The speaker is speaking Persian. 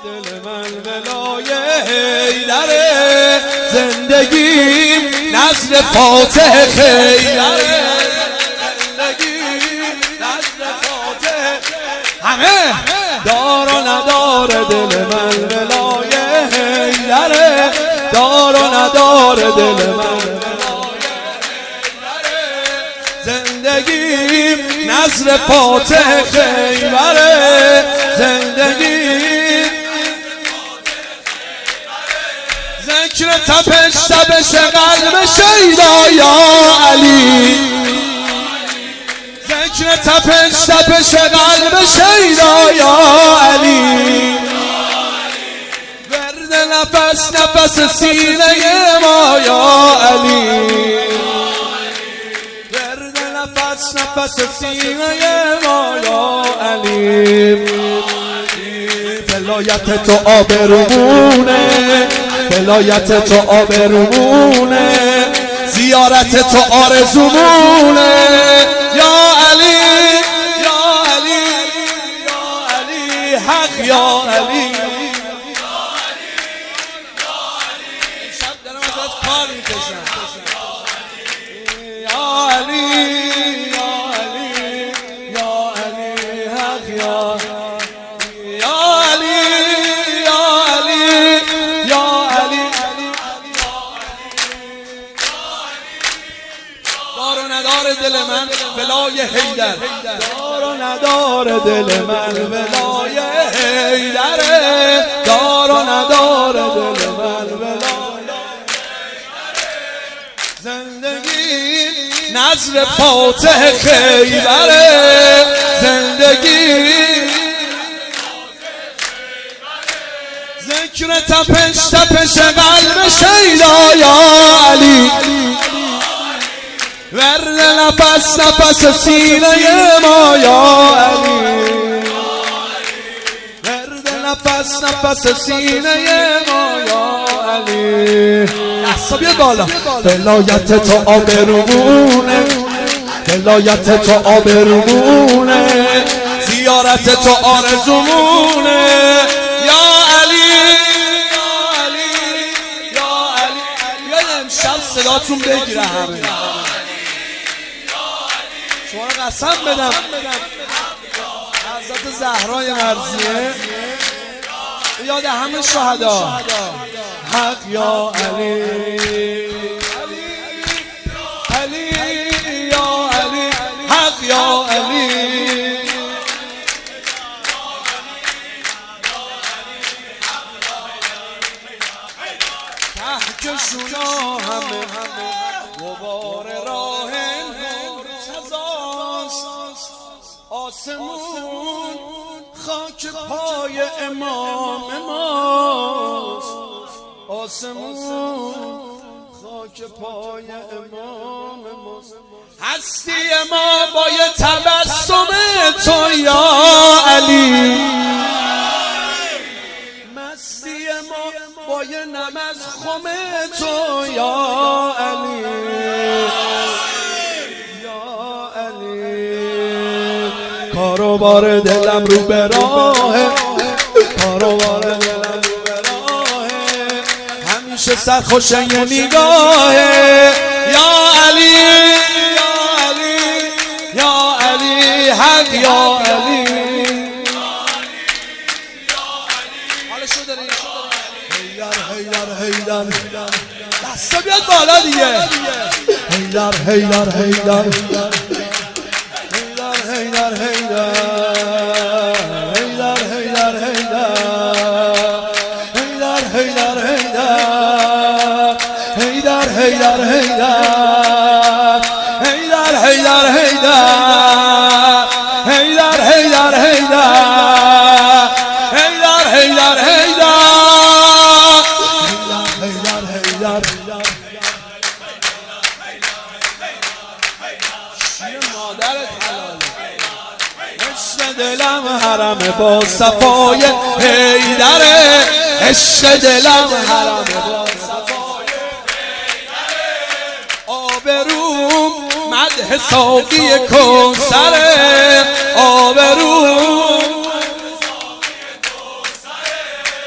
دل من ولای حیدره، زندگیم نذر فاتح خیره، زندگیم نذر فاتح همه دار و ندار دل من ولای حیدره، دار و ندار دل من زندگیم نذر فاتح خیبره، زندگیم ذکر تپش قلب شیدا یا علی، ذکر تپش قلب شیدا یا علی، ورد نفس سینه ما یا علی، نفس سینه ما یا علی، ولایت تو آبرومونه، ولایت تو آبرومونه، زیارت تو آرزومونه یا علی، یا علی، یا علی، حق یا علی، شب دارم ازت کار میکشم یا علی، دار و ندار دل من ولای حیدر، دار و ندار دل من ولای حیدره، دار و ندار دل من ولای زندگی نذر فاتح خیبره، زندگی ذکر تپش قلب شیدا یا علی، ورد نفس سینه ما یا علی، ورد نفس سینه ما یا علی، دستا بیاد بالا، ولایت تو آبرومونه، ولایت تو آبرومونه، زیارت تو آرزومونه یا علی، یا علی، یا علی، بیاید امشب صداتون بگیره همه، شما رو قسم بدم حضرت زهرای مرضیه یاد همه شهدا، حق یا علی، علی یا علی، حق یا علی، کهکشونا همه غبار راه آسمون خاک پای امام ماست، آسمون خاک پای امام ماست، هستی ما با یه تبسم تو یا علی، مستی ما با یه نم از خم تو یا علی، کاروبار دلم رو به راهه، کاروبار دلم رو به راهه، همیشه سرخوش یه نگاهه یا علی، یا علی، یا علی، حق یا علی، حالشو داری حیدر دستا بیاد بالا دیگه، حیدر حیدر حیدر حیدر حیدر حیدر حیدر حیدر حیدر حیدر حیدر حیدر حیدر حیدر حیدر حیدر دلم حرم با صفای حیدره، عشق دلم حرم با صفای حیدره، آبروم مدح ساقی کوثره، آبروم